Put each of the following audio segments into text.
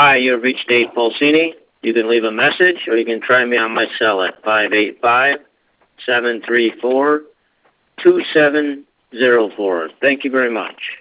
Hi, you've reached Dave Pulsini. You can leave a message or you can try me on my cell at 585-734-2704. Thank you very much.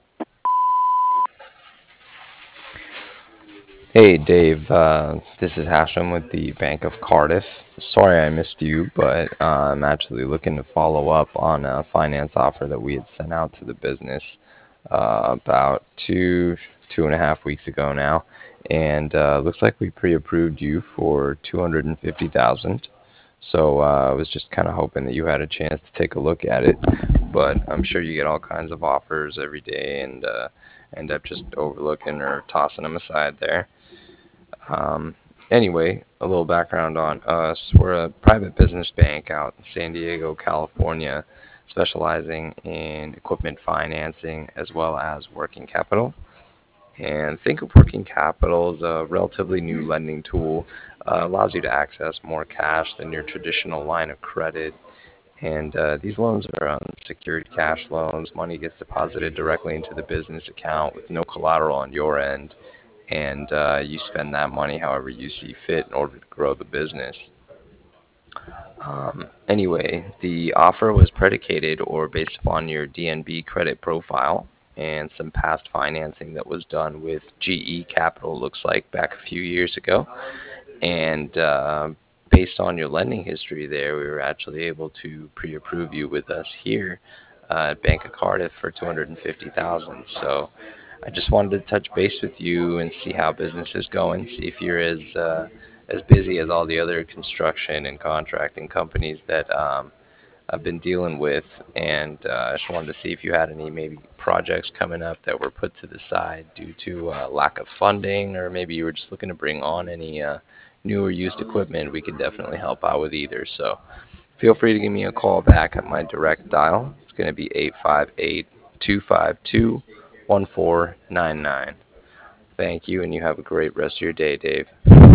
Hey Dave, this is Hashem with the Bank of Cardiff. Sorry I missed you, but I'm actually looking to follow up on a finance offer that we had sent out to the business about 2.5 weeks ago now, and looks like we pre-approved you for 250,000. So I was just kind of hoping that you had a chance to take a look at it, but I'm sure you get all kinds of offers every day and end up just overlooking or tossing them aside there. Um, anyway, a little background on us. We're a private business bank out in San Diego, California, specializing in equipment financing as well as working capital. And think of working capital as a relatively new lending tool. Allows you to access more cash than your traditional line of credit. And these loans are unsecured cash loans. Money gets deposited directly into the business account with no collateral on your end, and you spend that money however you see fit in order to grow the business. Anyway, the offer was predicated or based upon your DNB credit profile and some past financing that was done with GE Capital, looks like back a few years ago. And based on your lending history there, we were actually able to pre-approve you with us here at Bank of Cardiff for 250,000. So I just wanted to touch base with you and see how business is going. See if you're as busy as all the other construction and contracting companies that I've been dealing with, and I just wanted to see if you had any maybe projects coming up that were put to the side due to lack of funding, or maybe you were just looking to bring on any new or used equipment. We could definitely help out with either. So feel free to give me a call back at my direct dial. It's going to be 858-252-1499. Thank you, and you have a great rest of your day, Dave.